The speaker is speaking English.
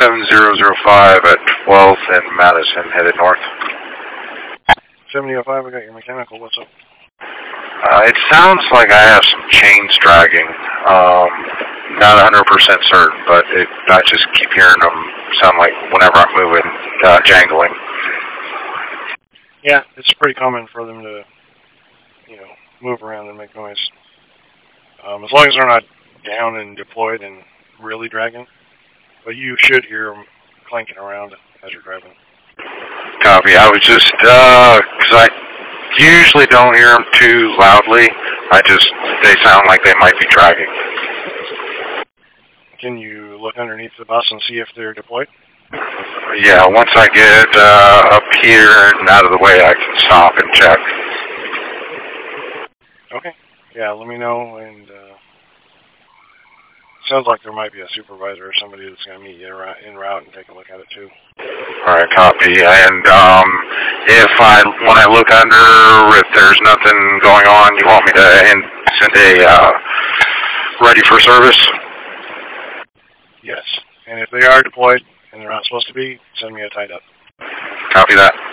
7005 at 12th and Madison, headed north. 7005, I got your mechanical. What's up? It sounds like I have some chains dragging. Not 100% certain, but I just keep hearing them sound like whenever I'm moving, jangling. Yeah, it's pretty common for them to, move around and make noise. As long as they're not down and deployed and really dragging. But you should hear them clanking around as you're driving. Copy. I was just, because I usually don't hear them too loudly. They sound like they might be dragging. Can you look underneath the bus and see if they're deployed? Yeah, once I get up here and out of the way, I can stop and check. Okay. Yeah, let me know. And sounds like there might be a supervisor or somebody that's going to meet you en route and take a look at it too. All right, copy. And when I look under, if there's nothing going on, you want me to send a ready for service? Yes. And if they are deployed and they're not supposed to be, send me a tied up. Copy that.